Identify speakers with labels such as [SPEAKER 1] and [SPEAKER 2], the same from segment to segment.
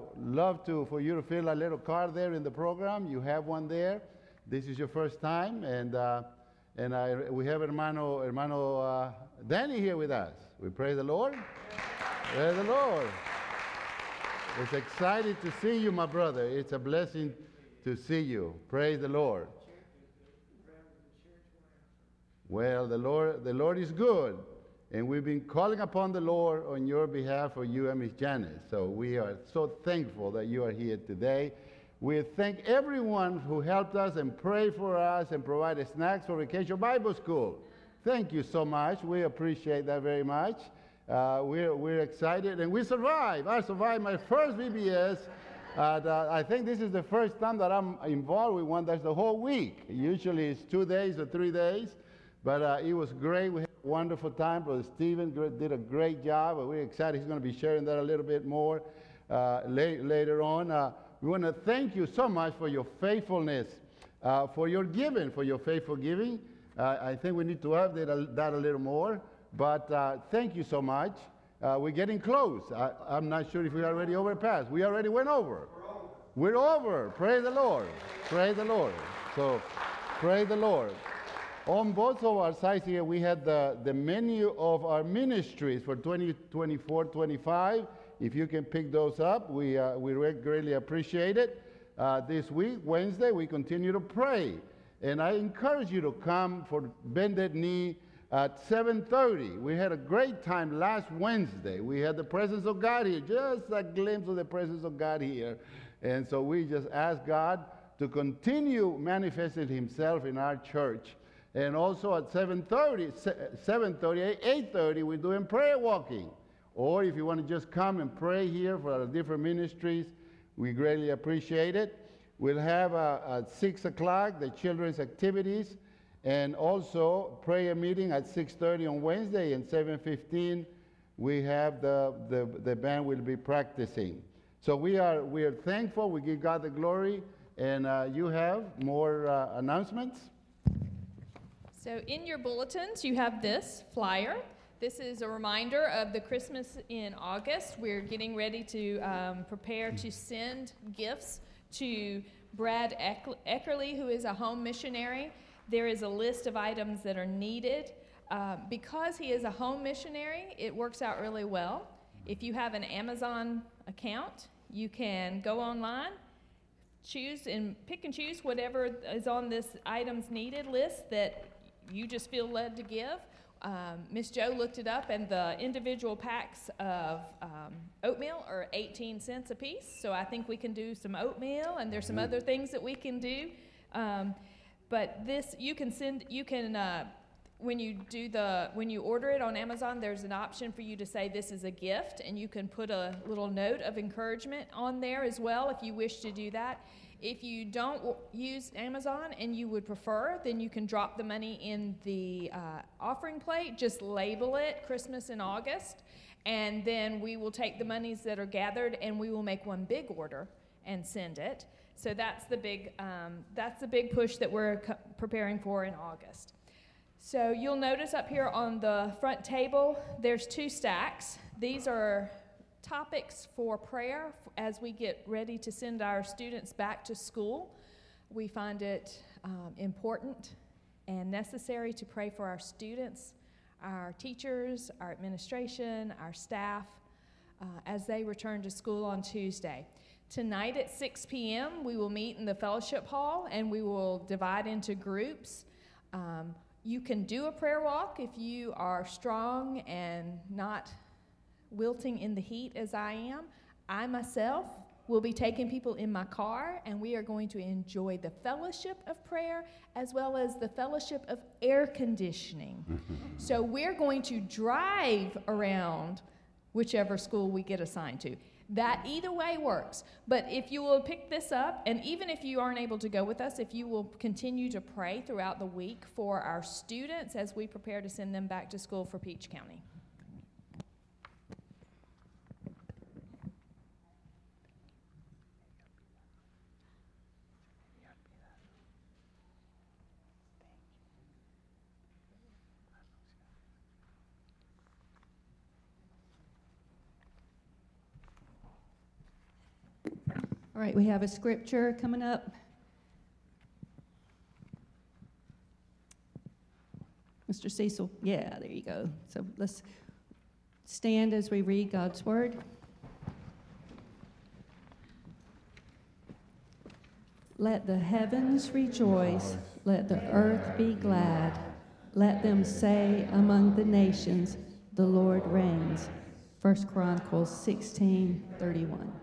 [SPEAKER 1] love for you to fill a little card there in the program. You have one there. This is your first time, and we have hermano Danny here with us. We praise the Lord. Praise the Lord. It's exciting to see you, my brother. It's a blessing to see you. Praise the Lord. Well, the Lord is good, and we've been calling upon the Lord on your behalf for you and Miss Janice. So we are so thankful that you are here today. We thank everyone who helped us and prayed for us and provided snacks for Vacation Bible School. Thank you so much. We appreciate that very much. We're excited, and we survived. I survived my first VBS. I think this is the first time that I'm involved with one that's the whole week. Usually it's 2 days or 3 days, but it was great. We had a wonderful time. Brother Stephen did a great job. We're excited. He's going to be sharing that a little bit more later on. We want to thank you so much for your faithfulness, for your giving, for your faithful giving. I think we need to update that a little more, but thank you so much. We're getting close. I'm not sure if we already overpassed. We already went over. We're over. Praise the Lord. Praise the Lord. So, praise the Lord. On both of our sides here, we had the menu of our ministries for 2024-25. If you can pick those up, we greatly appreciate it. This week, Wednesday, we continue to pray. And I encourage you to come for Bended Knee at 7:30. We had a great time last Wednesday. We had the presence of God here, just a glimpse of the presence of God here. And so we just ask God to continue manifesting himself in our church. And also at 7:30, 8:30, we're doing prayer walking. Or if you want to just come and pray here for our different ministries, we greatly appreciate it. We'll have at 6 o'clock the children's activities, and also prayer meeting at 6:30 on Wednesday, and 7:15 we have the band will be practicing. So we are thankful. We give God the glory, and you have more announcements.
[SPEAKER 2] So in your bulletins, you have this flyer. This is a reminder of the Christmas in August. We're getting ready to prepare to send gifts to Brad Eckerly, who is a home missionary. There is a list of items that are needed. Because he is a home missionary, it works out really well. If you have an Amazon account, you can go online, choose and pick and choose whatever is on this items needed list that you just feel led to give. Miss Joe looked it up, and the individual packs of oatmeal are 18 cents a piece. So I think we can do some oatmeal, and there's some other things that we can do. But this, when you order it on Amazon, there's an option for you to say this is a gift, and you can put a little note of encouragement on there as well if you wish to do that. If you don't use Amazon and you would prefer, then you can drop the money in the offering plate. Just label it Christmas in August, and then we will take the monies that are gathered and we will make one big order and send it. So that's the big push that we're preparing for in August. So you'll notice up here on the front table, there's 2 stacks. These are topics for prayer as we get ready to send our students back to school. We find it important and necessary to pray for our students, our teachers, our administration, our staff, as they return to school on Tuesday. Tonight at 6 p.m., we will meet in the fellowship hall, and we will divide into groups. You can do a prayer walk if you are strong and not wilting in the heat as I am. I myself will be taking people in my car, and we are going to enjoy the fellowship of prayer as well as the fellowship of air conditioning. So we're going to drive around whichever school we get assigned to. That either way works. But if you will pick this up, and even if you aren't able to go with us, if you will continue to pray throughout the week for our students as we prepare to send them back to school for Peach County.
[SPEAKER 3] All right, we have a scripture coming up. Mr. Cecil, yeah, there you go. So let's stand as we read God's word. Let the heavens rejoice, let the earth be glad. Let them say among the nations, the Lord reigns. 1 Chronicles 16:31.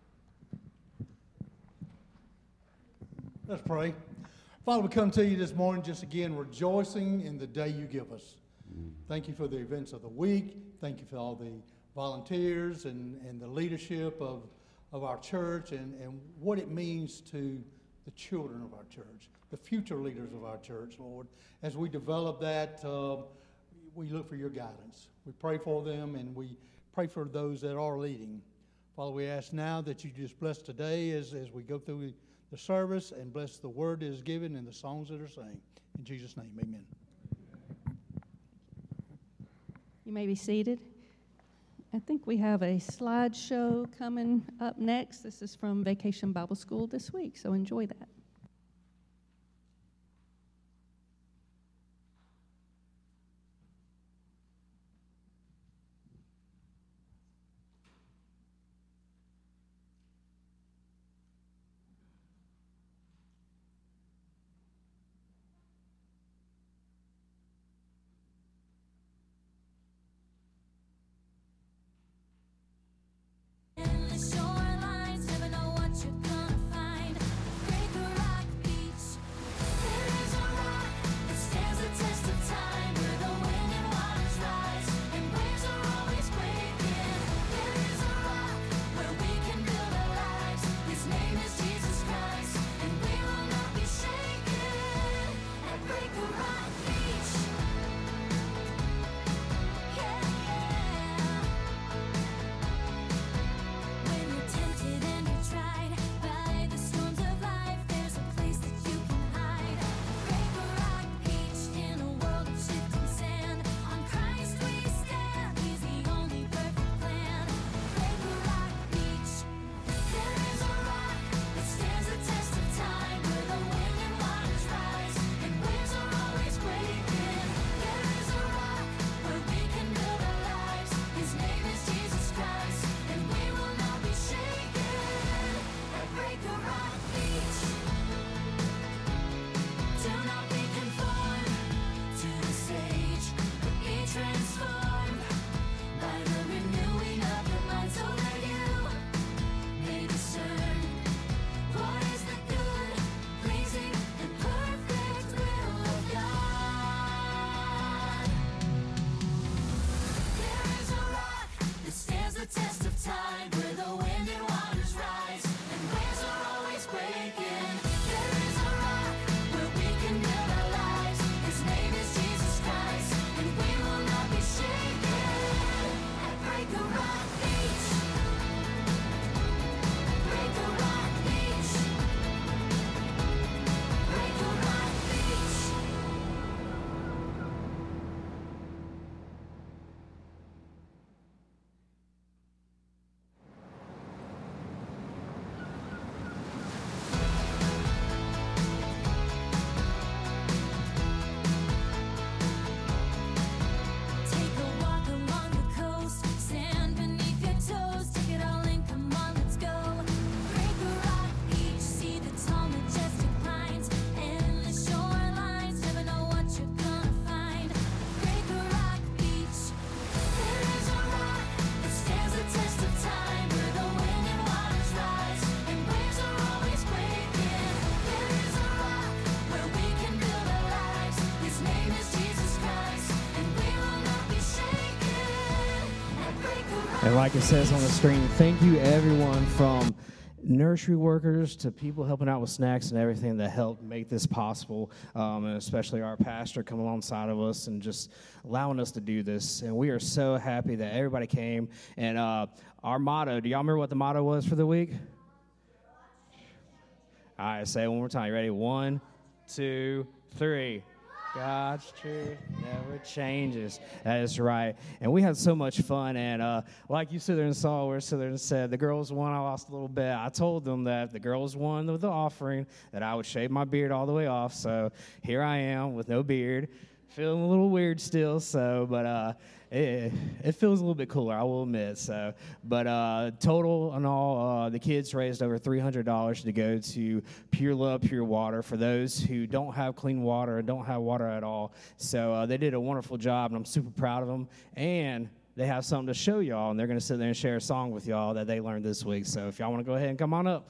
[SPEAKER 4] Let's pray. Father, we come to you this morning just again rejoicing in the day you give us. Thank you for the events of the week. Thank you for all the volunteers and the leadership of our church and what it means to the children of our church, the future leaders of our church, Lord. As we develop that, we look for your guidance. We pray for them and we pray for those that are leading. Father, we ask now that you just bless today as we go through the service and bless the word that is given and the songs that are sang. In Jesus' name, amen.
[SPEAKER 3] You may be seated. I think we have a slideshow coming up next. This is from Vacation Bible School this week, so enjoy that.
[SPEAKER 5] And like it says on the screen, thank you everyone from nursery workers to people helping out with snacks and everything that helped make this possible, and especially our pastor coming alongside of us and just allowing us to do this. And we are so happy that everybody came. And our motto, do y'all remember what the motto was for the week? All right, say it one more time. You ready? 1, 2, 3. God's truth never changes. That is right. And we had so much fun. And like you sit there and saw, we sit there and said, the girls won. I lost a little bit. I told them that if the girls won with the offering, that I would shave my beard all the way off. So here I am with no beard. Feeling a little weird still, but it feels a little bit cooler, I will admit. So, but total and all, the kids raised over $300 to go to Pure Love, Pure Water for those who don't have clean water and don't have water at all. So they did a wonderful job, and I'm super proud of them. And they have something to show y'all, and they're going to sit there and share a song with y'all that they learned this week. So if y'all want to go ahead and come on up.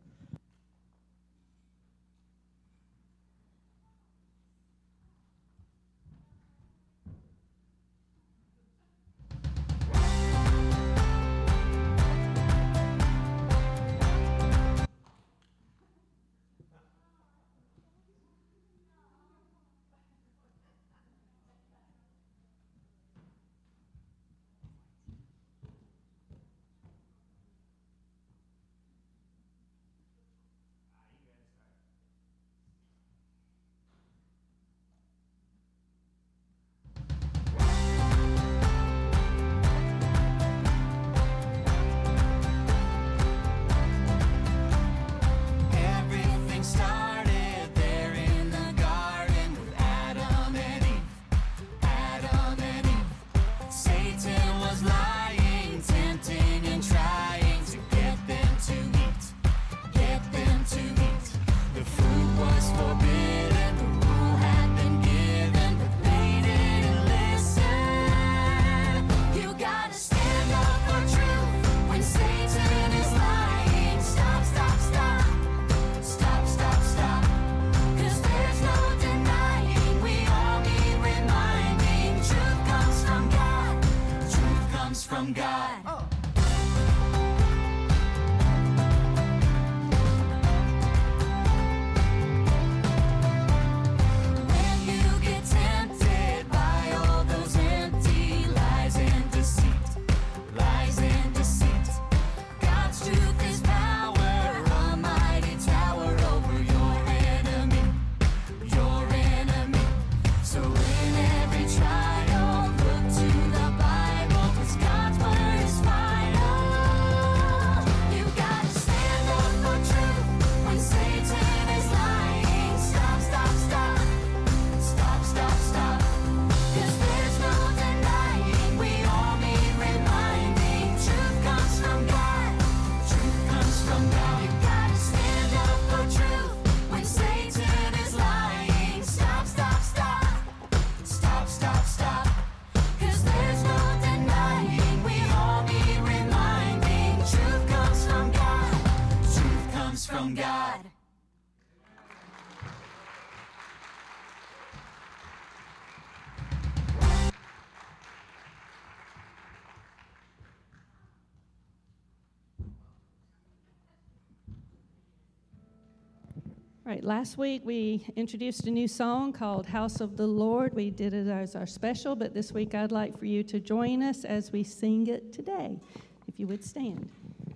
[SPEAKER 3] Right, last week we introduced a new song called House of the Lord. We did it as our special, but this week I'd like for you to join us as we sing it today. If you would stand.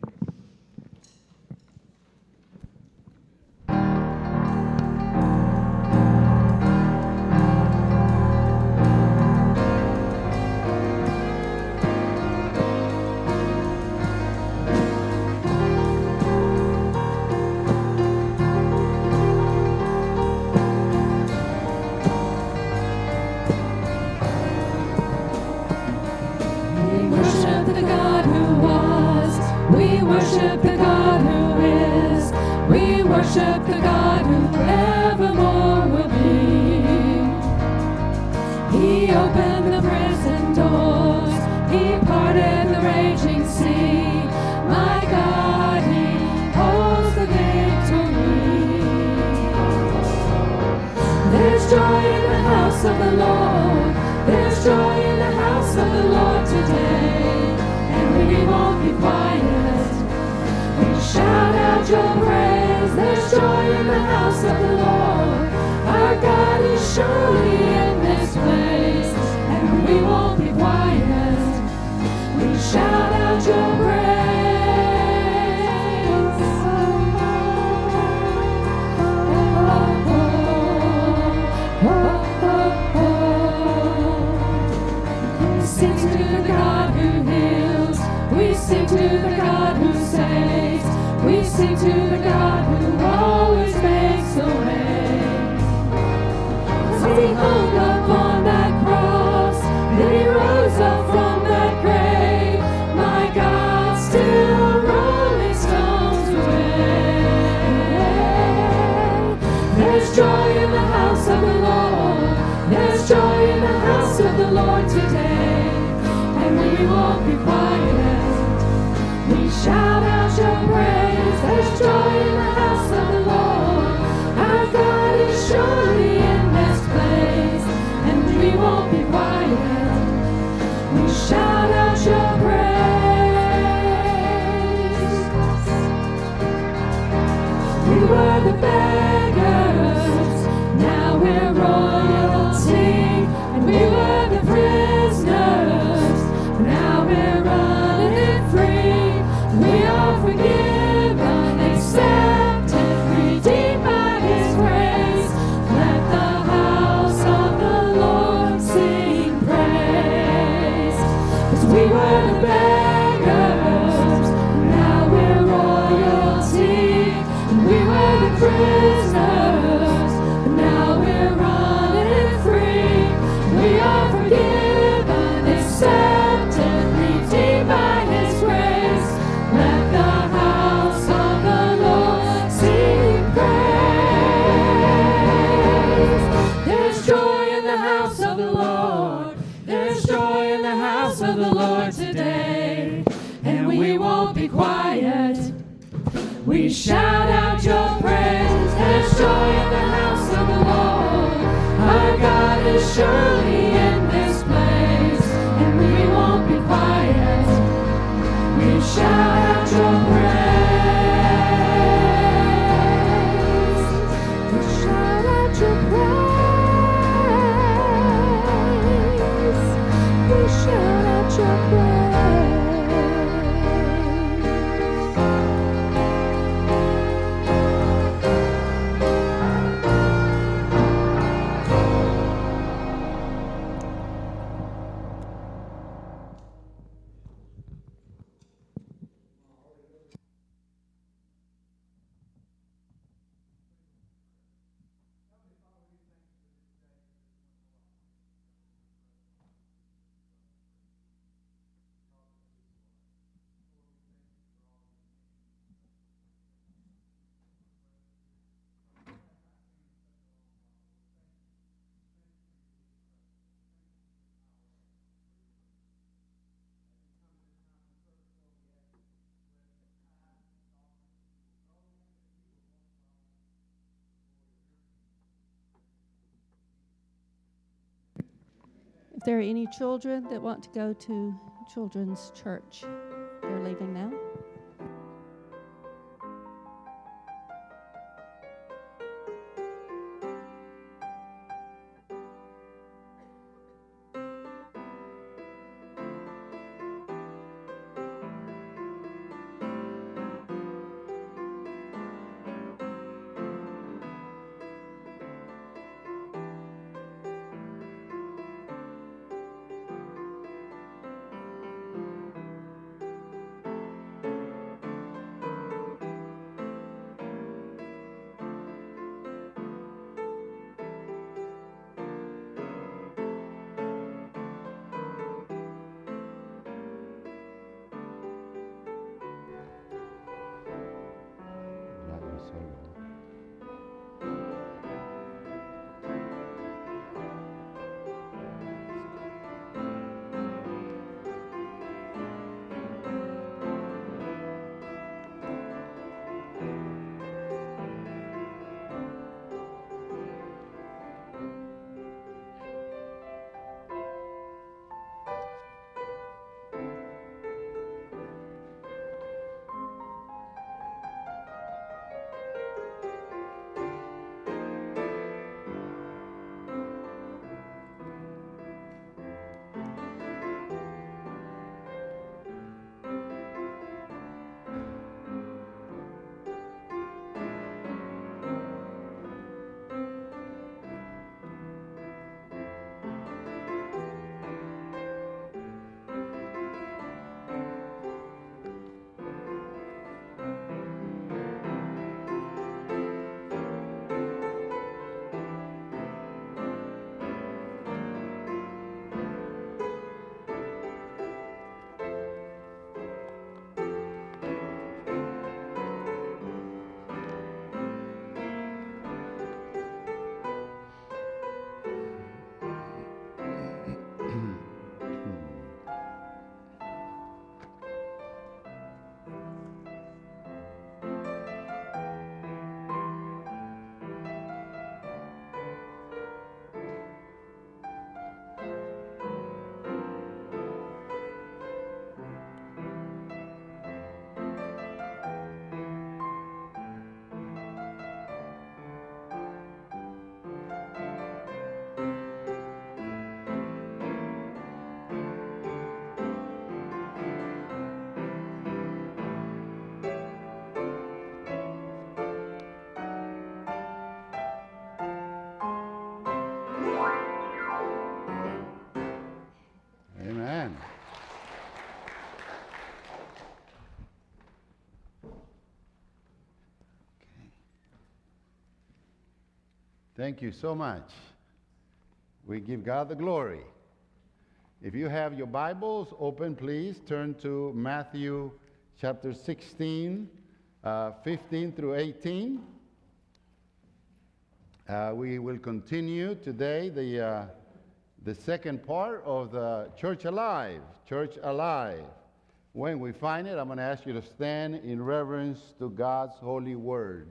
[SPEAKER 6] Worship the God who evermore will be. He opened the prison doors. He parted the raging sea. My God, He holds the victory. There's joy in the house of the Lord. There's joy in the house of the Lord today. And we won't be quiet. We shout out your praise. There's joy in the house of the Lord. Our God is surely in this place, and we won't be quiet. We shout out your praise. Oh, oh, oh, oh. sing to the God who always makes a way. 'Cause he hung up on that cross, then he rose up from that grave. My God, still rolling stones away. There's joy in the house of the Lord. There's joy in the house of the Lord today. And we won't be quiet. We shout out your praise. There's joy in the house of the Lord. Our God is surely in this place. And we won't be quiet. We shout out your praise. We were the beggars, now we're royalty. And we were the prisoners, now we're running free. We are forgiven, accepted, redeemed by His grace. Let the house of the Lord sing praise. 'Cause we were the beggars, now we're royalty. And we were the prisoners, now we're running free. We are forgiven, accepted, redeemed by His grace. Let the house of the Lord sing praise. There's joy in the house of the Lord. There's joy in the house of the Lord today. And we won't be quiet. We shout out your praise. There's joy in the house of the Lord. Our God is surely in this place. And we won't be quiet. We shout out your praise. We shout out your praise. We shout out your praise.
[SPEAKER 3] If there are any children that want to go to children's church, they're leaving now.
[SPEAKER 1] Thank you so much. We give God the glory. If you have your Bibles open, please turn to Matthew chapter 16, 15 through 18. We will continue today the second part of the Church Alive. Church Alive. When we find it, I'm going to ask you to stand in reverence to God's holy word.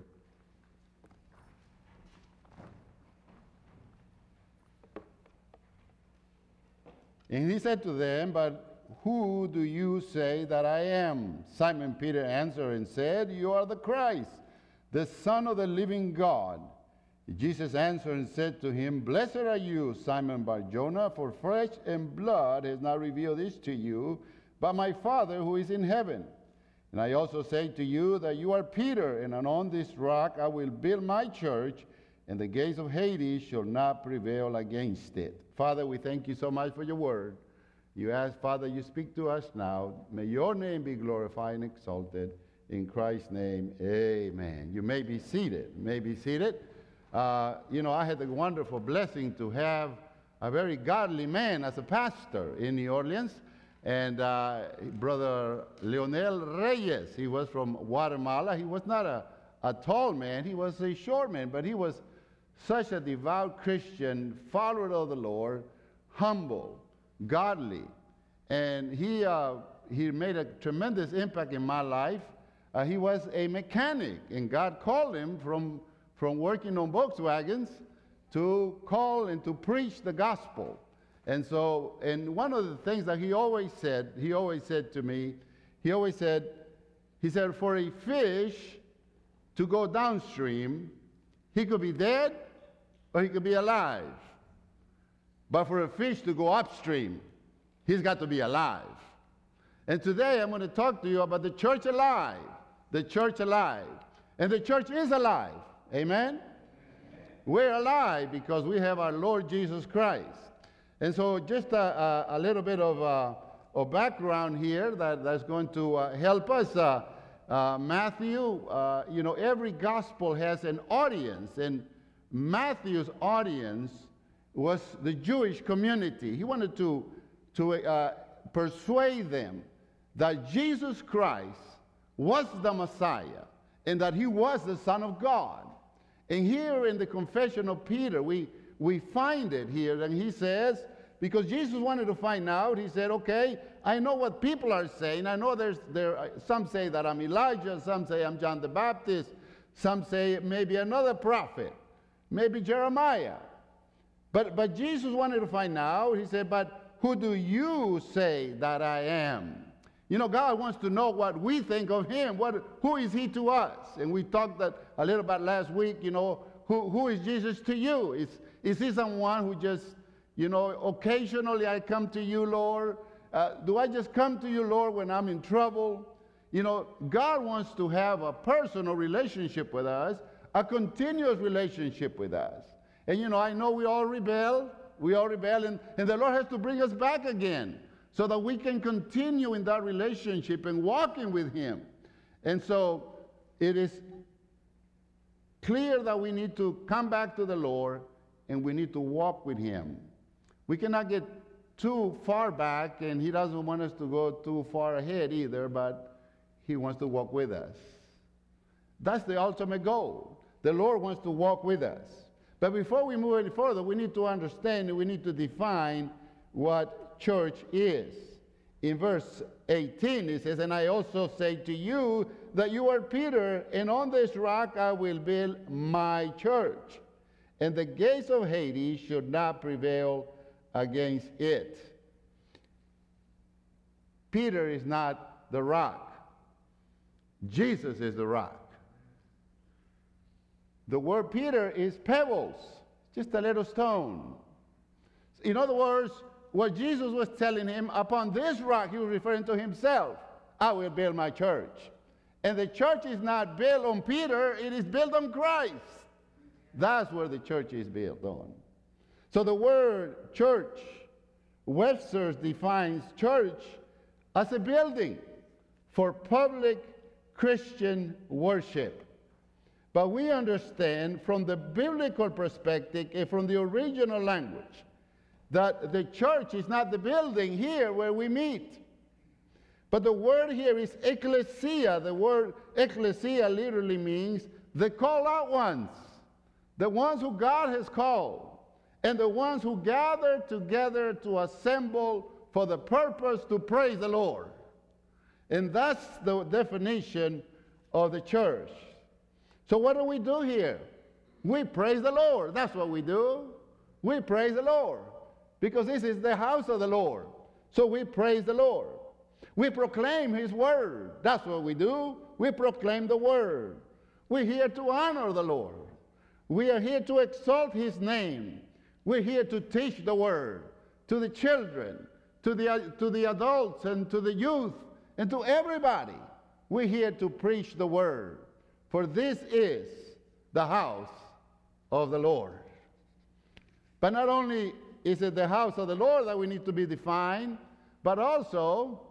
[SPEAKER 1] And he said to them, "But who do you say that I am?" Simon Peter answered and said, "You are the Christ, the Son of the living God." Jesus answered and said to him, "Blessed are you, Simon Bar-Jonah, for flesh and blood has not revealed this to you, but my Father who is in heaven. And I also say to you that you are Peter, and on this rock I will build my church, and the gates of Hades shall not prevail against it." Father, we thank you so much for your word. You ask, Father, you speak to us now. May your name be glorified and exalted. In Christ's name, amen. You may be seated. I had the wonderful blessing to have a very godly man as a pastor in New Orleans. And Brother Leonel Reyes, he was from Guatemala. He was not a tall man. He was a short man, but he was such a devout Christian, follower of the Lord, humble, godly. And he made a tremendous impact in my life. He was a mechanic, and God called him from working on Volkswagens to call and to preach the gospel. And so, and one of the things that he always said to me, he said, for a fish to go downstream, he could be dead or he could be alive. But for a fish to go upstream, he's got to be alive. And today I'm going to talk to you about the church alive. The church alive. And the church is alive. Amen? We're alive because we have our Lord Jesus Christ. And so just a little bit of background here that's going to help us. Matthew, every gospel has an audience, and Matthew's audience was the Jewish community. He wanted to persuade them that Jesus Christ was the Messiah and that he was the Son of God. And here in the confession of Peter, we find it here, and he says, because Jesus wanted to find out, he said, okay, I know what people are saying. I know some say that I'm Elijah, some say I'm John the Baptist, some say maybe another prophet, maybe Jeremiah. But Jesus wanted to find out. He said, but who do you say that I am? God wants to know what we think of him. Who is he to us? And we talked a little bit last week, who is Jesus to you? Is he someone who just, occasionally I come to you, Lord? Do I just come to you, Lord, when I'm in trouble? God wants to have a personal relationship with us, a continuous relationship with us. And, I know we all rebel, and the Lord has to bring us back again so that we can continue in that relationship and walking with him. And so it is clear that we need to come back to the Lord and we need to walk with him. We cannot get too far back, and he doesn't want us to go too far ahead either, but he wants to walk with us. That's the ultimate goal. The Lord wants to walk with us. But before we move any further, we need to understand and we need to define what church is. In verse 18, it says, and I also say to you that you are Peter, and on this rock I will build my church, and the gates of Hades should not prevail against it. Peter is not the rock. Jesus is the rock. The word Peter is pebbles, just a little stone. In other words, what Jesus was telling him, upon this rock, he was referring to himself, I will build my church. And the church is not built on Peter, it is built on Christ. That's where the church is built on. So the word church, Webster defines church as a building for public Christian worship. But we understand from the biblical perspective and from the original language that the church is not the building here where we meet. But the word here is ecclesia. The word ecclesia literally means the called out ones, the ones who God has called, and the ones who gather together to assemble for the purpose to praise the Lord. And that's the definition of the church. So what do we do here? We praise the Lord. That's what we do. We praise the Lord because this is the house of the Lord. So we praise the Lord. We proclaim his word. That's what we do. We proclaim the word. We're here to honor the Lord. We are here to exalt his name. We're here to teach the word to the children, to the adults, and to the youth, and to everybody. We're here to preach the word. For this is the house of the Lord. But not only is it the house of the Lord that we need to be defined, but also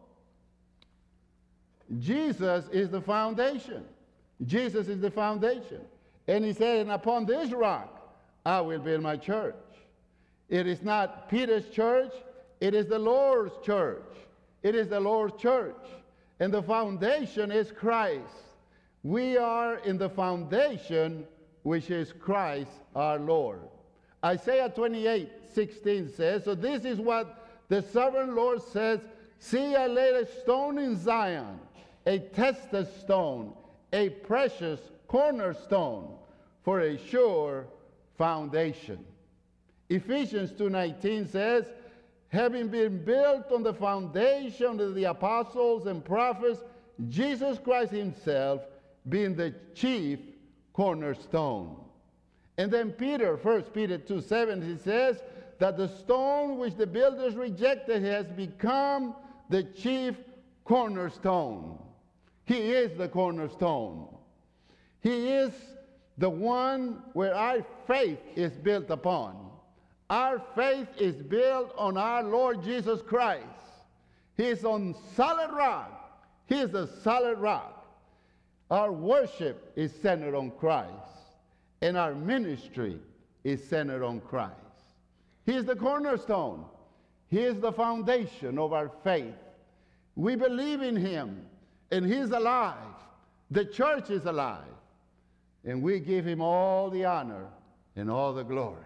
[SPEAKER 1] Jesus is the foundation. Jesus is the foundation. And he said, and upon this rock I will build my church. It is not Peter's church, it is the Lord's church. It is the Lord's church. And the foundation is Christ. We are in the foundation, which is Christ our Lord. Isaiah 28:16 says, so this is what the sovereign Lord says, see, I laid a stone in Zion, a tested stone, a precious cornerstone for a sure foundation. Ephesians 2:19 says, having been built on the foundation of the apostles and prophets, Jesus Christ himself being the chief cornerstone. And then Peter, 1 Peter 2:7, he says that the stone which the builders rejected has become the chief cornerstone. He is the cornerstone. He is the one where our faith is built upon. Our faith is built on our Lord Jesus Christ. He is on solid rock. He is the solid rock. Our worship is centered on Christ, and our ministry is centered on Christ. He is the cornerstone. He is the foundation of our faith. We believe in him, and he's alive. The church is alive, and we give him all the honor and all the glory.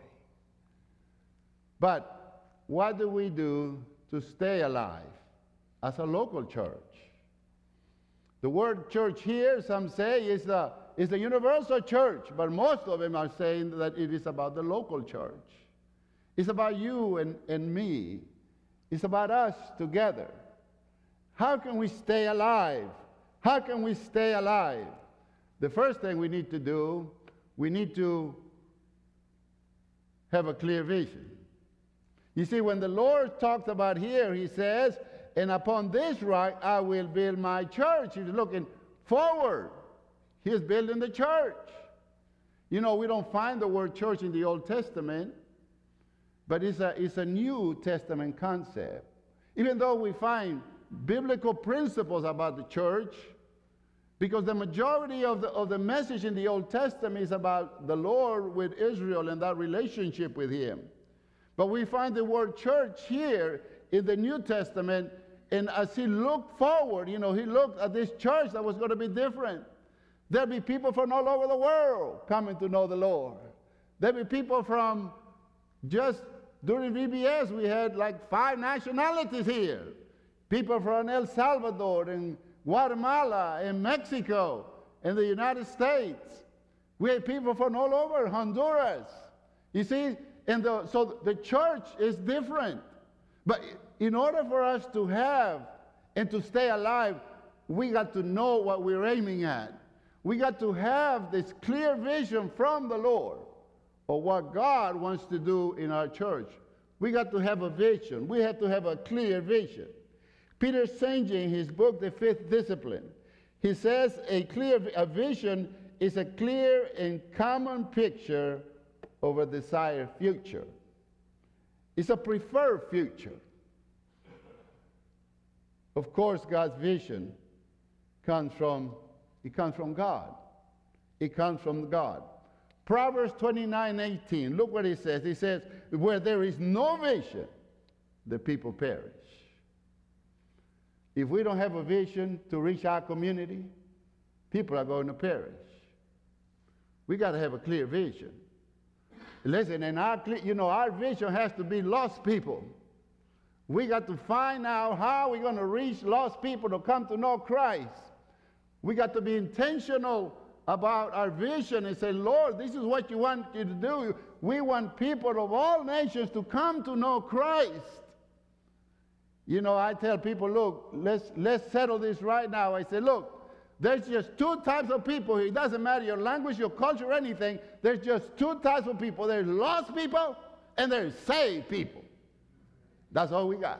[SPEAKER 1] But what do we do to stay alive as a local church? The word church here, some say, is the universal church, but most of them are saying that it is about the local church. It's about you and me. It's about us together. How can we stay alive? How can we stay alive? The first thing we need to do, we need to have a clear vision. You see, when the Lord talks about here, he says, and upon this rock I will build my church. He's looking forward. He's building the church. You know, we don't find the word church in the Old Testament, but it's a New Testament concept. Even though we find biblical principles about the church, because the majority of the message in the Old Testament is about the Lord with Israel and that relationship with him. But we find the word church here in the New Testament, and as he looked forward, you know, he looked at this church that was going to be different. There'd be people from all over the world coming to know the Lord. There'd be people from, just during VBS, we had like 5 nationalities here. People from El Salvador and Guatemala and Mexico and the United States. We had people from all over, Honduras. You see, and so the church is different. But in order for us to have and to stay alive, we got to know what we're aiming at. We got to have this clear vision from the Lord of what God wants to do in our church. We got to have a vision. We have to have a clear vision. Peter Senge, in his book, The Fifth Discipline, he says a vision is a clear and common picture of a desired future. It's a preferred future. Of course, God's vision comes from God. It comes from God. Proverbs 29:18. Look what it says. It says, where there is no vision, the people perish. If we don't have a vision to reach our community, people are going to perish. We got to have a clear vision. Listen, and our vision has to be lost people. We got to find out how we're going to reach lost people to come to know Christ. We got to be intentional about our vision and say, Lord, this is what you want you to do. We want people of all nations to come to know Christ. You know, I tell people, look, let's settle this right now. I say, look, there's just two types of people here. It doesn't matter your language, your culture, or anything. There's just two types of people. There's lost people and there's saved people. That's all we got.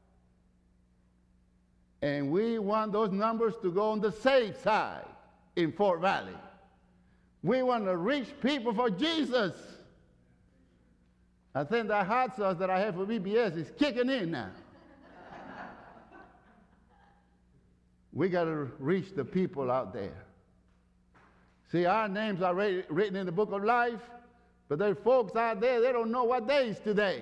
[SPEAKER 1] And we want those numbers to go on the safe side in Fort Valley. We want to reach people for Jesus. I think the hot sauce that I have for VBS is kicking in now. We got to reach the people out there. See, our names are written in the book of life, but there are folks out there, they don't know what day is today.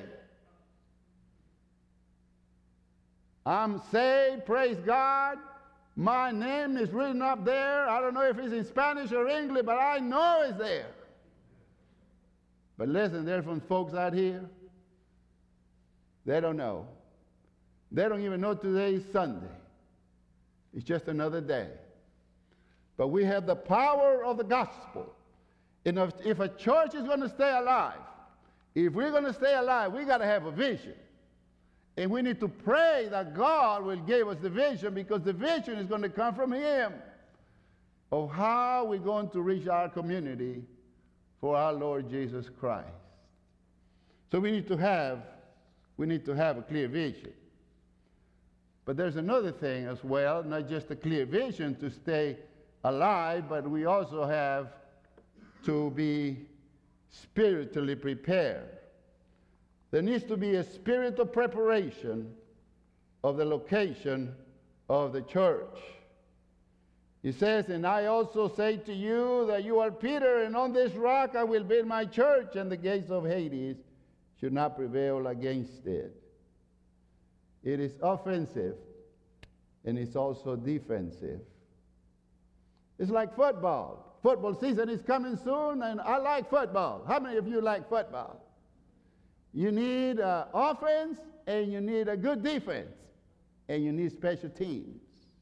[SPEAKER 1] I'm saved, praise God. My name is written up there. I don't know if it's in Spanish or English, but I know it's there. But listen, there's some folks out here, they don't know. They don't even know today is Sunday. It's just another day. But we have the power of the gospel. And if a church is going to stay alive, if we're going to stay alive, we got to have a vision. And we need to pray that God will give us the vision, because the vision is going to come from Him of how we're going to reach our community for our Lord Jesus Christ. So we need to have a clear vision. But there's another thing as well, not just a clear vision to stay alive, but we also have to be spiritually prepared. There needs to be a spirit of preparation of the location of the church. It says, and I also say to you that you are Peter, and on this rock I will build my church, and the gates of Hades should not prevail against it. It is offensive, and it's also defensive. It's like football. Football season is coming soon, and I like football. How many of you like football? You need offense, and you need a good defense, and you need special teams.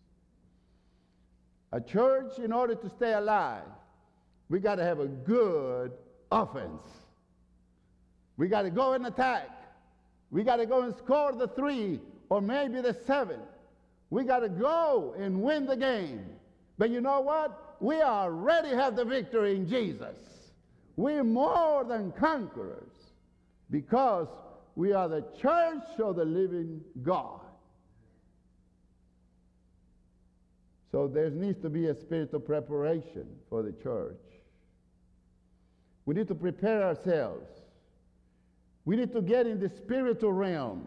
[SPEAKER 1] A church, in order to stay alive, we got to have a good offense. We got to go and attack. We got to go and score the 3 or maybe the 7. We got to go and win the game. But you know what? We already have the victory in Jesus. We're more than conquerors because we are the church of the living God. So there needs to be a spirit of preparation for the church. We need to prepare ourselves. We need to get in the spiritual realm.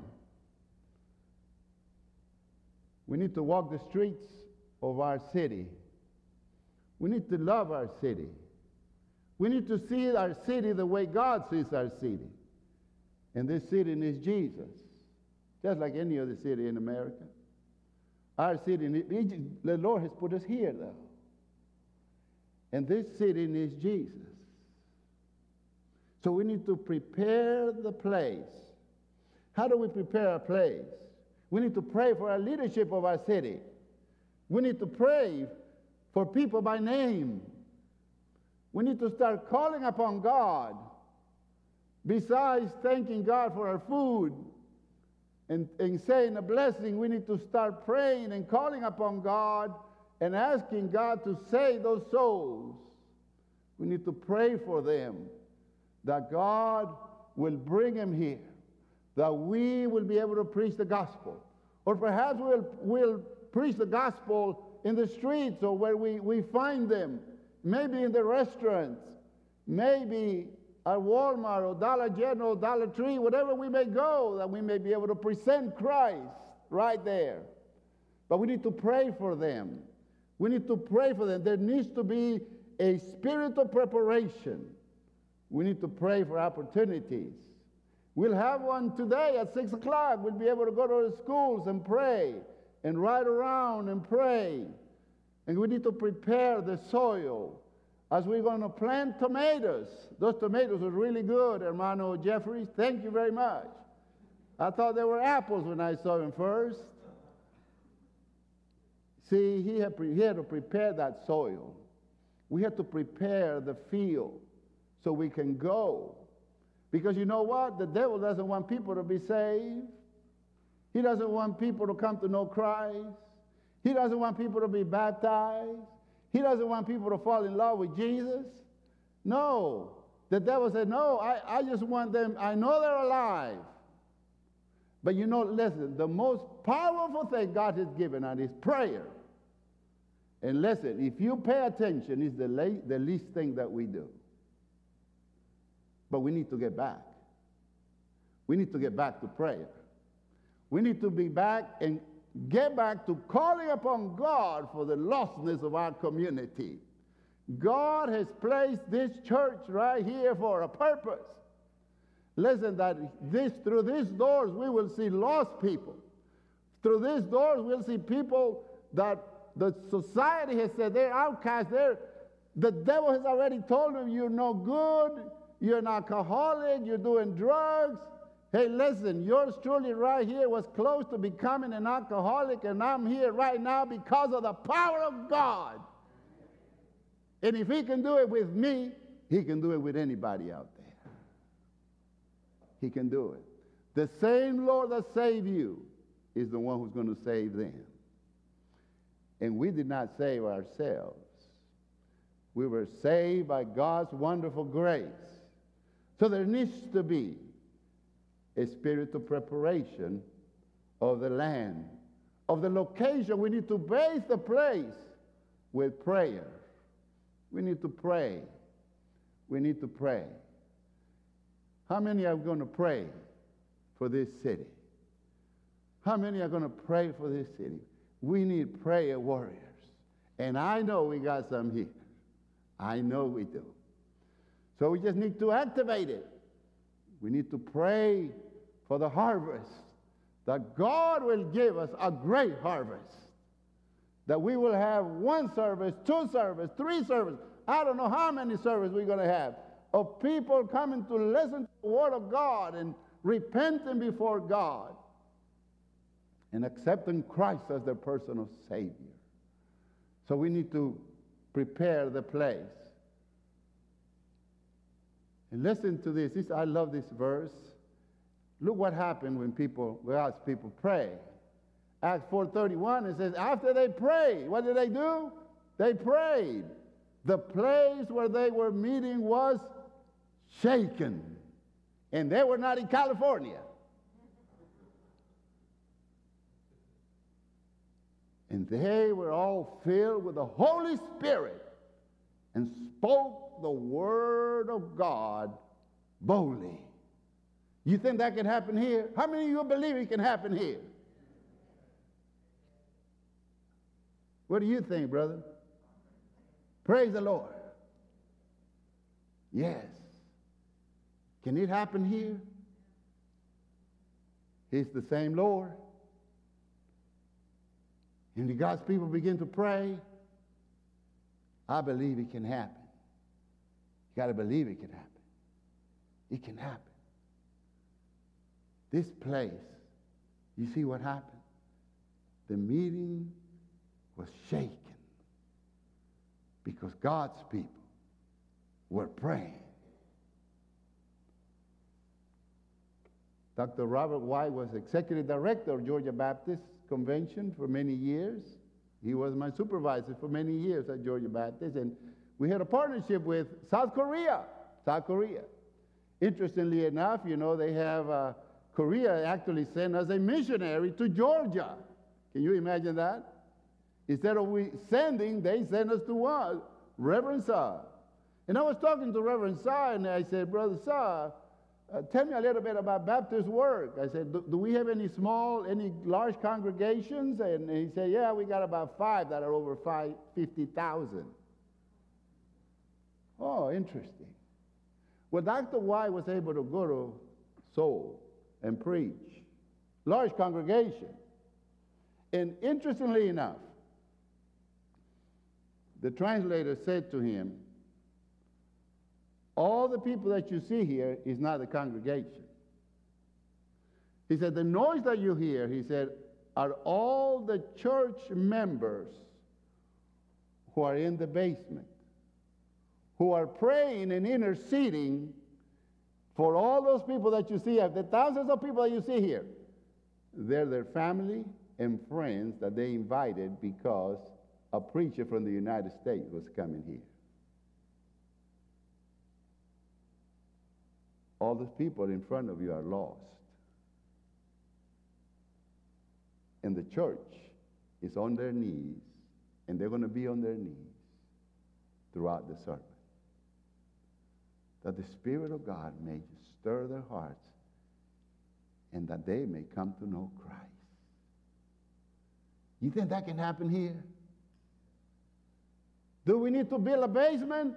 [SPEAKER 1] We need to walk the streets of our city. We need to love our city. We need to see our city the way God sees our city. And this city is Jesus, just like any other city in America. Our city, the Lord has put us here, though. And this city needs Jesus. So we need to prepare the place. How do we prepare our place? We need to pray for our leadership of our city. We need to pray for people by name. We need to start calling upon God. Besides thanking God for our food and saying a blessing, we need to start praying and calling upon God and asking God to save those souls. We need to pray for them, that God will bring them here, that we will be able to preach the gospel. Or perhaps we'll preach the gospel in the streets or where we find them, maybe in the restaurants, maybe at Walmart or Dollar General, Dollar Tree, whatever we may go, that we may be able to present Christ right there. But we need to pray for them. We need to pray for them. There needs to be a spirit of preparation. We need to pray for opportunities. We'll have one today at 6 o'clock. We'll be able to go to the schools and pray and ride around and pray. And we need to prepare the soil as we're going to plant tomatoes. Those tomatoes are really good, Hermano Jeffries. Thank you very much. I thought they were apples when I saw them first. See, he had to prepare that soil. We have to prepare the field so we can go. Because you know what? The devil doesn't want people to be saved. He doesn't want people to come to know Christ. He doesn't want people to be baptized. He doesn't want people to fall in love with Jesus. No. The devil said, no, I just want them, I know they're alive. But you know, listen, the most powerful thing God has given us is prayer. And listen, if you pay attention, it's the least thing that we do. But we need to get back. We need to get back to prayer. We need to be back and get back to calling upon God for the lostness of our community. God has placed this church right here for a purpose. Listen, that through these doors we will see lost people. Through these doors we'll see people that the society has said they're outcasts. The devil has already told them you're no good, you're an alcoholic, you're doing drugs. Hey, listen, yours truly right here was close to becoming an alcoholic, and I'm here right now because of the power of God. And if he can do it with me, he can do it with anybody out there. He can do it. The same Lord that saved you is the one who's going to save them. And we did not save ourselves. We were saved by God's wonderful grace. So there needs to be a spirit of preparation of the land, of the location. We need to base the place with prayer. We need to pray. We need to pray. How many are going to pray for this city? How many are going to pray for this city? We need prayer warriors. And I know we got some here. I know we do. So we just need to activate it. We need to pray for the harvest, that God will give us a great harvest, that we will have 1 service, 2 service, 3 service. I don't know how many services we're going to have, of people coming to listen to the Word of God and repenting before God and accepting Christ as their personal Savior. So we need to prepare the place. And listen to this. I love this verse. Look what happened when God's people pray. Acts 4:31, it says, after they prayed, what did they do? They prayed. The place where they were meeting was shaken. And they were not in California. And they were all filled with the Holy Spirit and spoke the word of God boldly. You think that can happen here? How many of you believe it can happen here? What do you think, brother? Praise the Lord. Yes. Can it happen here? He's the same Lord. And God's people begin to pray. I believe it can happen. You got to believe it can happen. It can happen. This place, you see what happened? The meeting was shaken because God's people were praying. Dr. Robert White was executive director of Georgia Baptist Convention for many years. He was my supervisor for many years at Georgia Baptist, and we had a partnership with South Korea. South Korea. Interestingly enough, you know, they have Korea actually sent us a missionary to Georgia. Can you imagine that? Instead of we sending, they sent us to what? Reverend Sa. And I was talking to Reverend Sa, and I said, Brother Sa, tell me a little bit about Baptist work. I said, do we have any large congregations? And he said, yeah, we got about 5 that are over 50,000. Oh, interesting. Well, Dr. White was able to go to Seoul and preach. Large congregation. And interestingly enough, the translator said to him, all the people that you see here is not the congregation. He said, the noise that you hear, he said, are all the church members who are in the basement, who are praying and interceding for all those people that you see, the thousands of people that you see here. They're their family and friends that they invited because a preacher from the United States was coming here. All those people in front of you are lost. And the church is on their knees, and they're going to be on their knees throughout the sermon. That the Spirit of God may stir their hearts and that they may come to know Christ. You think that can happen here? Do we need to build a basement?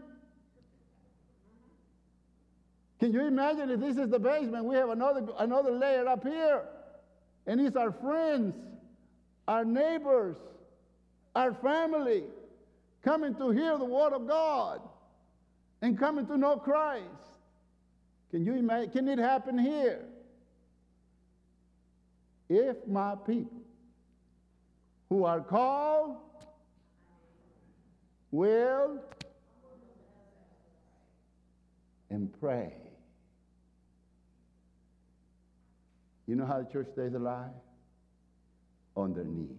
[SPEAKER 1] Can you imagine if this is the basement, we have another layer up here, and it's our friends, our neighbors, our family, coming to hear the Word of God and coming to know Christ. Can you imagine? Can it happen here? If my people who are called will and pray. You know how the church stays alive? On their knees.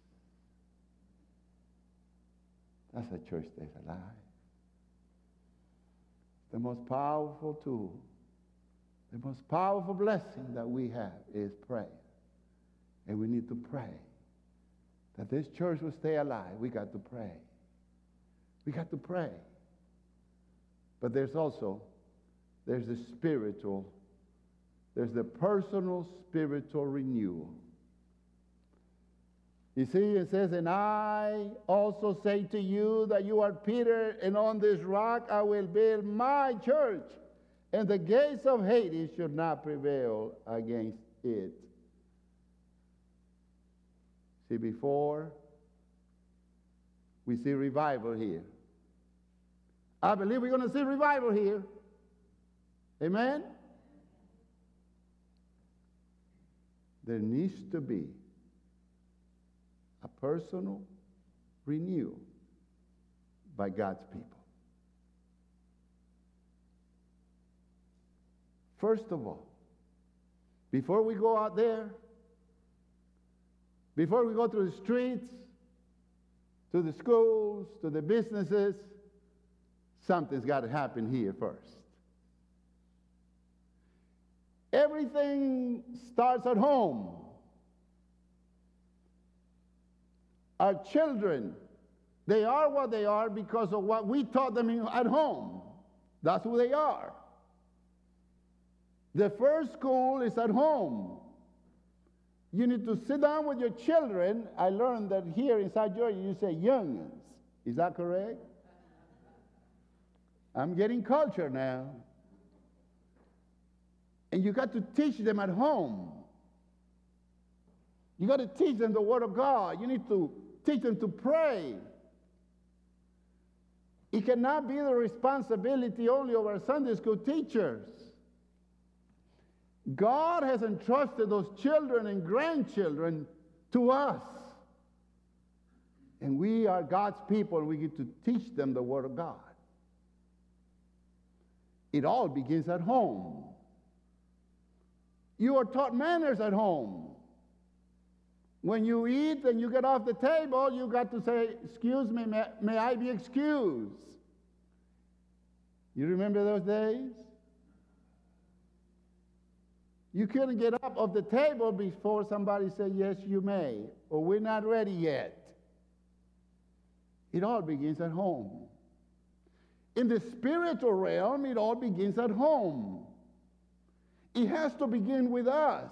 [SPEAKER 1] That's how church stays alive. The most powerful tool, the most powerful blessing that we have is prayer. And we need to pray. That this church will stay alive, we got to pray. We got to pray. But there's the spiritual, there's the personal spiritual renewal. You see, it says, and I also say to you that you are Peter, and on this rock I will build my church, and the gates of Hades should not prevail against it. See, before we see revival here. I believe we're going to see revival here. Amen? There needs to be a personal renewal by God's people. First of all, before we go out there, before we go to the streets, to the schools, to the businesses, something's got to happen here first. Everything starts at home. Our children, they are what they are because of what we taught them at home. That's who they are. The first school is at home. You need to sit down with your children. I learned that here in South Georgia you say youngins. Is that correct? I'm getting culture now. And you got to teach them at home. You got to teach them the Word of God. You need to teach them to pray. It cannot be the responsibility only of our Sunday school teachers. God has entrusted those children and grandchildren to us. And we are God's people, and we get to teach them the Word of God. It all begins at home. You are taught manners at home. When you eat and you get off the table, you got to say, excuse me, may I be excused? You remember those days? You couldn't get up off the table before somebody said, yes, you may, or we're not ready yet. It all begins at home. In the spiritual realm, it all begins at home. It has to begin with us.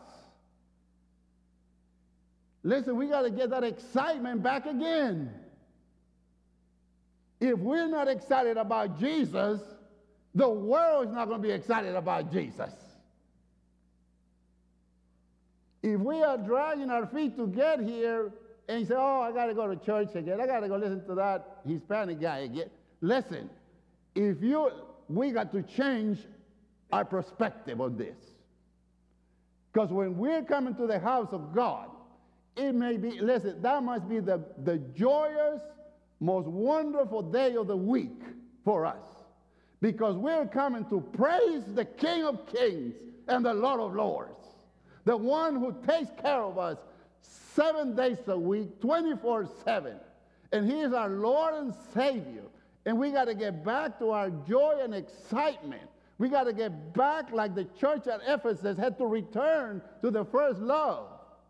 [SPEAKER 1] Listen, we got to get that excitement back again. If we're not excited about Jesus, The world is not going to be excited about Jesus. If we are dragging our feet to get here and you say, oh, I got to go to church again, I got to go listen to that Hispanic guy again. Listen, we got to change our perspective on this. Because when we're coming to the house of God, it may be, listen, that must be the joyous, most wonderful day of the week for us. Because we're coming to praise the King of Kings and the Lord of Lords. The one who takes care of us 7 days a week, 24/7. And he is our Lord and Savior. And we got to get back to our joy and excitement. We got to get back like the church at Ephesus had to return to the first love.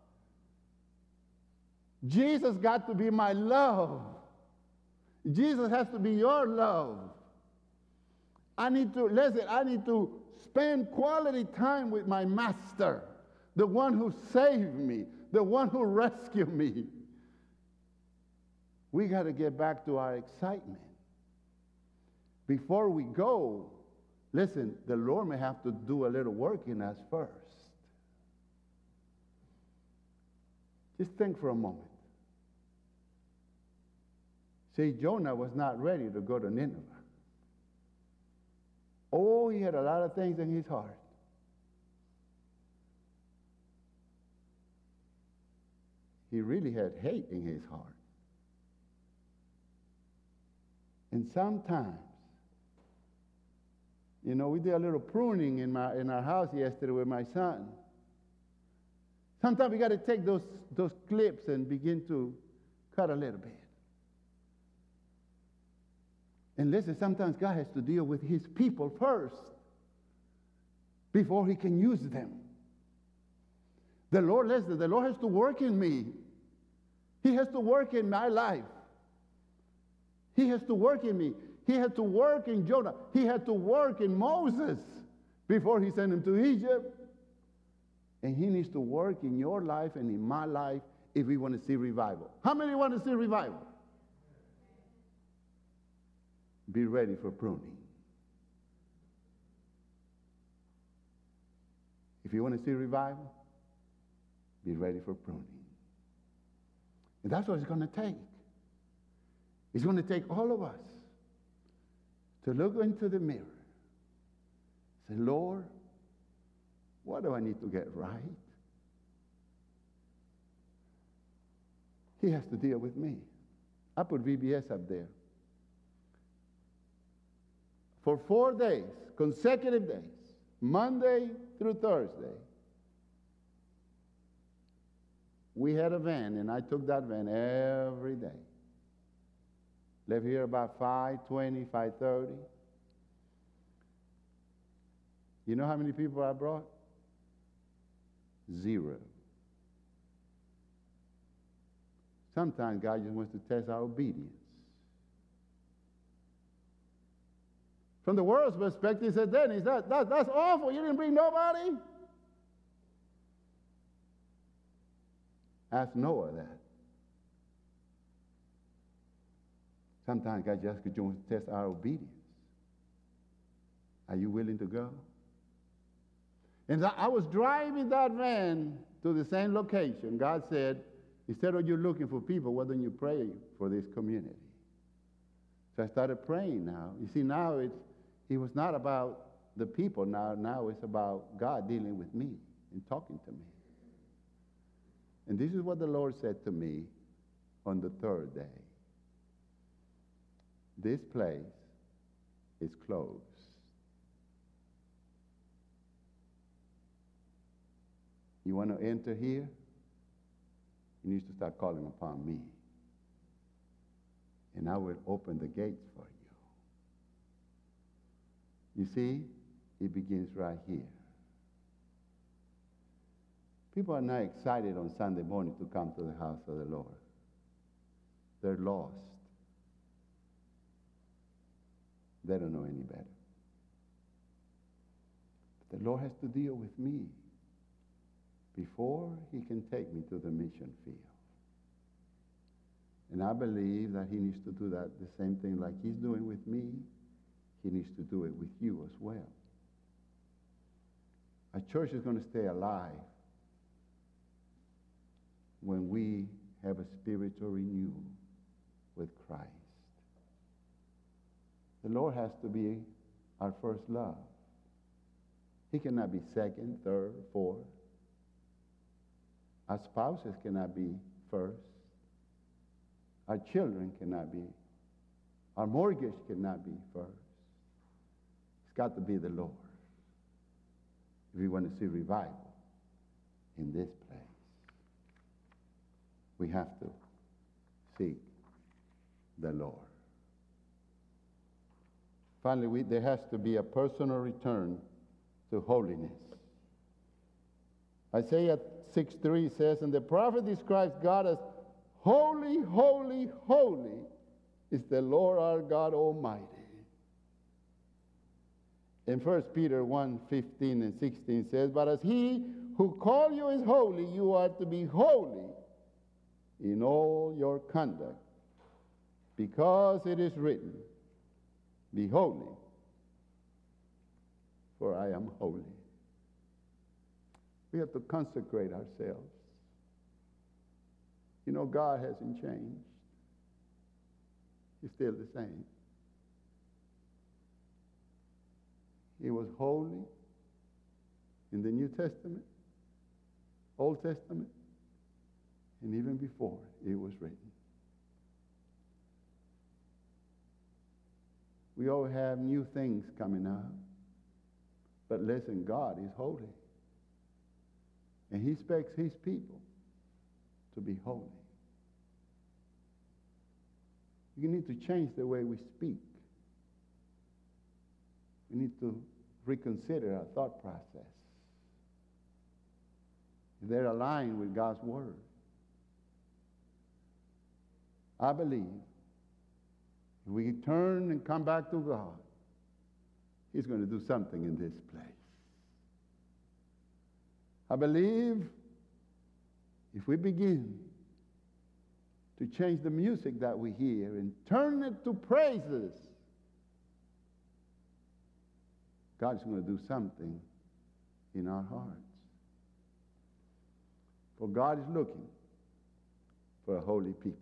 [SPEAKER 1] Jesus got to be my love. Jesus has to be your love. I need to spend quality time with my master, the one who saved me, the one who rescued me. We got to get back to our excitement. Before we go, listen, the Lord may have to do a little work in us first. Just think for a moment. See, Jonah was not ready to go to Nineveh. Oh, he had a lot of things in his heart. He really had hate in his heart. And sometimes, we did a little pruning in our house yesterday with my son. Sometimes we got to take those clips and begin to cut a little bit. And listen, sometimes God has to deal with his people first before he can use them. The Lord has to work in me. He has to work in my life. He has to work in me. He had to work in Jonah. He had to work in Moses before he sent him to Egypt. And he needs to work in your life and in my life if we want to see revival. How many want to see revival? Be ready for pruning. If you want to see revival, be ready for pruning. And that's what it's going to take. It's going to take all of us to look into the mirror. Say, Lord, what do I need to get right? He has to deal with me. I put VBS up there. For 4 days, consecutive days, Monday through Thursday, we had a van, and I took that van every day. Left here about 5:20, 5:30. You know how many people I brought? 0. Sometimes God just wants to test our obedience. From the world's perspective, he said, Dennis, that's awful. You didn't bring nobody? Ask Noah that. Sometimes God just wants to test our obedience. Are you willing to go? And I was driving that van to the same location. God said, instead of you looking for people, why don't you pray for this community? So I started praying now. You see, now it was not about the people. Now it's about God dealing with me and talking to me. And this is what the Lord said to me on the 3rd day. This place is closed. You want to enter here? You need to start calling upon me. And I will open the gates for you. You see, it begins right here. People are not excited on Sunday morning to come to the house of the Lord. They're lost. They don't know any better. But the Lord has to deal with me before he can take me to the mission field. And I believe that he needs to do that, the same thing like he's doing with me, he needs to do it with you as well. A church is going to stay alive when we have a spiritual renewal with Christ. The Lord has to be our first love. He cannot be second, third, fourth. Our spouses cannot be first. Our children cannot be. Our mortgage cannot be first. It's got to be the Lord if we want to see revival in this place. We have to seek the Lord. Finally, there has to be a personal return to holiness. Isaiah 6:3 says, and the prophet describes God as holy, holy, holy is the Lord our God Almighty. And 1 Peter 1:15 and 16 says, but as he who called you is holy, you are to be holy in all your conduct, because it is written, be holy, for I am holy. We have to consecrate ourselves. You know, God hasn't changed. He's still the same. He was holy in the New Testament, Old Testament, and even before it was written. We all have new things coming up. But listen, God is holy. And he expects his people to be holy. We need to change the way we speak. We need to reconsider our thought process. If they're aligned with God's word. I believe if we turn and come back to God, he's going to do something in this place. I believe if we begin to change the music that we hear and turn it to praises, God's going to do something in our hearts. For God is looking for a holy people.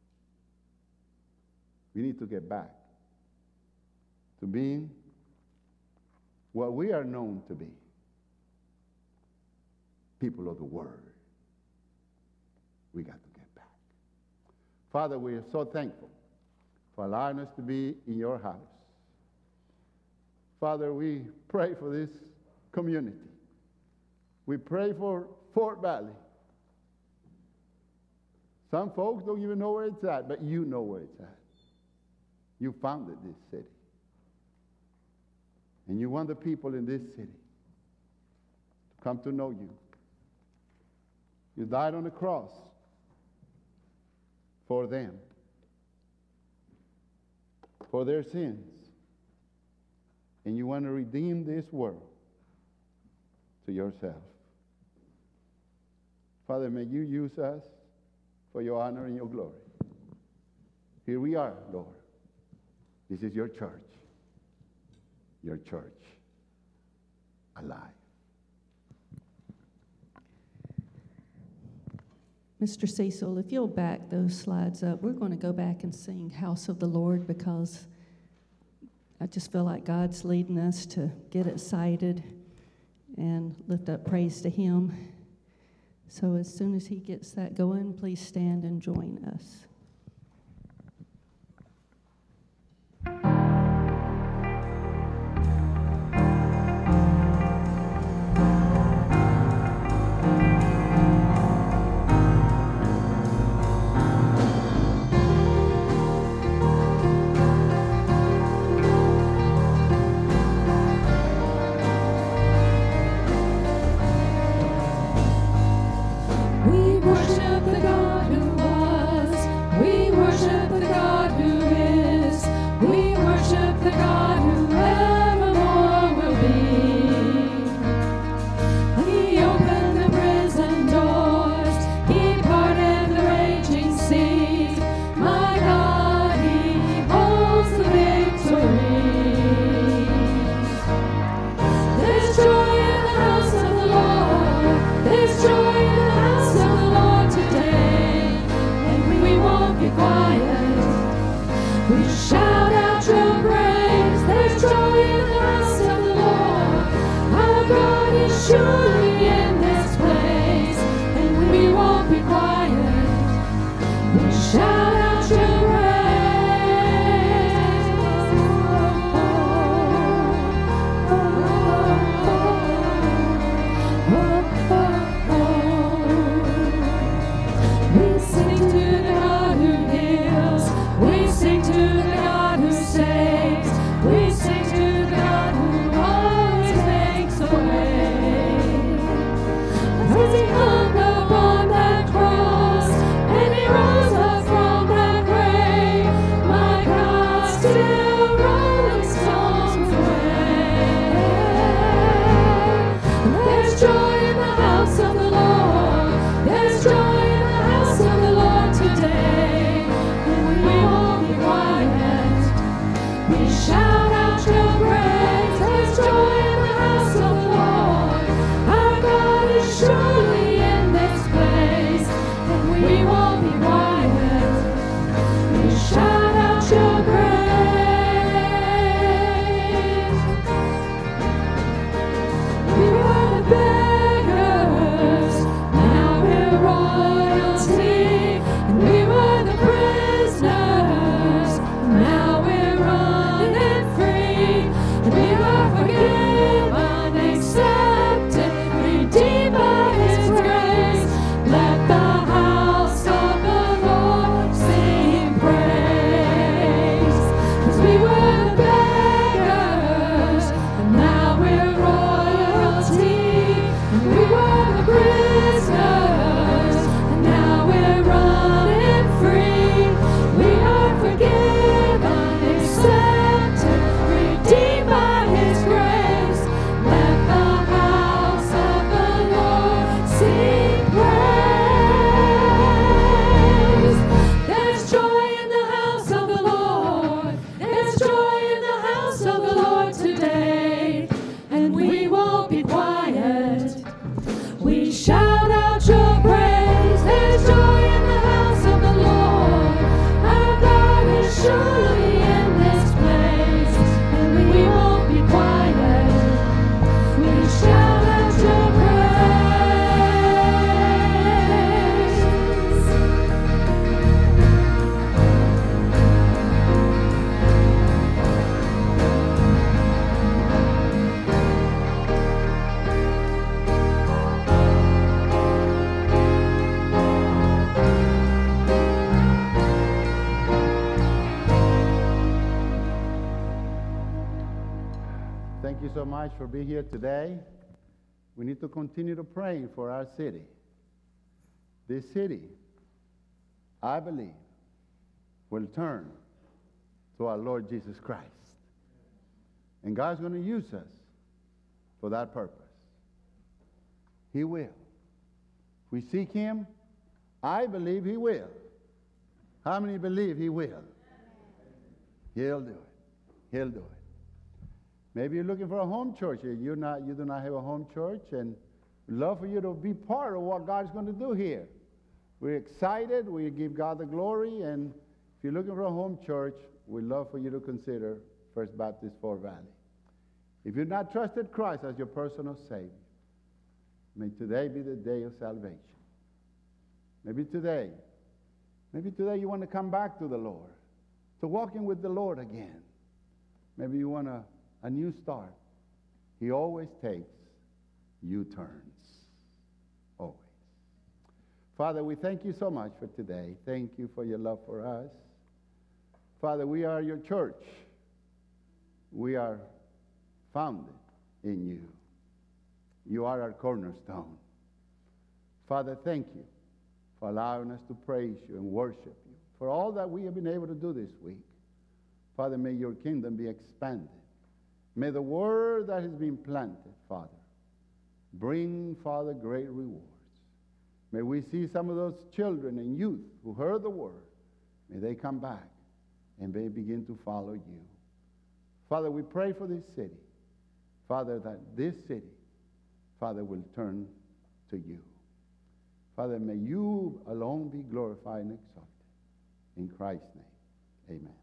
[SPEAKER 1] We need to get back to being what we are known to be, people of the Word. We got to get back. Father, we are so thankful for allowing us to be in your house. Father, we pray for this community. We pray for Fort Valley. Some folks don't even know where it's at, but you know where it's at. You founded this city. And you want the people in this city to come to know you. You died on the cross for them, for their sins. And you want to redeem this world to yourself. Father, may you use us for your honor and your glory. Here we are, Lord. This is your church. Your church alive.
[SPEAKER 3] Mr. Cecil, if you'll back those slides up, we're going to go back and sing House of the Lord, because I just feel like God's leading us to get excited and lift up praise to him. So as soon as he gets that going, please stand and join us.
[SPEAKER 6] We worship the God who was, surely in this place, and we won't be quiet. We shout out your We sing to the God who heals. We sing to the God who saves. We sing to the God who always makes a way. As he hung upon that cross and he rose up from that grave, my God still rolling stones away. There's joy in the house of the Lord. There's joy in the house of the Lord today, and we won't be quiet. We shout out your praise. There's joy in the house of the Lord. Our God is surely in this place, and we won't be quiet. We shout out your praise. We were the beggars, now we're royalty. And we were the prisoners, now we're running free. And we were forgiven, accepted, redeemed by His grace. Let the house of the Lord sing praise. 'Cause we were the beggars, and now we're royalty. And we were the prisoners, and now we're running free. We are forgiven, accepted, redeemed by His grace. Let the house of the Lord sing praise. There's joy in the house of the Lord. There's joy in the house of the Lord today, and we won't be quiet. We shout out your praise. There's joy in the house of the Lord. Our God is surely in this place, and we won't be quiet. We shout out your praise.
[SPEAKER 1] Thank you so much for being here today. We need to continue to pray for our city. This city, I believe, will turn to our Lord Jesus Christ. And God's going to use us for that purpose. He will. If we seek Him, I believe He will. How many believe He will? He'll do it. He'll do it. Maybe you're looking for a home church. You do not have a home church, and we'd love for you to be part of what God's going to do here. We're excited. We give God the glory, and if you're looking for a home church, we'd love for you to consider First Baptist Fort Valley. If you've not trusted Christ as your personal Savior, may today be the day of salvation. Maybe today you want to come back to the Lord, to walking with the Lord again. Maybe you want a new start. He always takes U-turns. Always. Father, we thank you so much for today. Thank you for your love for us. Father, we are your church. We are founded in you. You are our cornerstone. Father, thank you for allowing us to praise you and worship you for all that we have been able to do this week. Father, may your kingdom be expanded. May the word that has been planted, Father, bring, Father, great rewards. May we see some of those children and youth who heard the word. May they come back and they begin to follow you. Father, we pray for this city. Father, that this city, Father, will turn to you. Father, may you alone be glorified and exalted. In Christ's name, amen.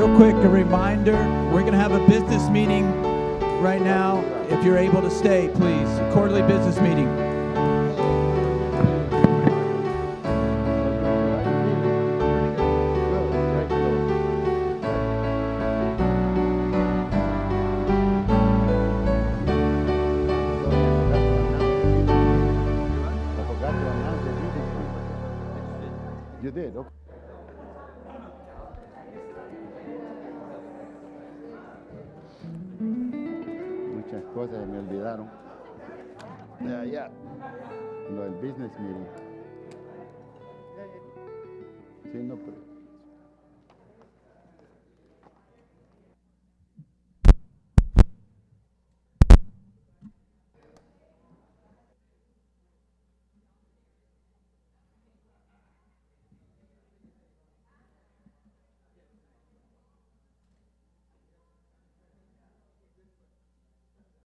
[SPEAKER 7] real quick, a reminder, we're going to have a business meeting right now. If you're able to stay, please. A quarterly business meeting.
[SPEAKER 1] You did, okay. Muchas cosas me olvidaron. Ya. Lo del business meeting. Sí, no, pero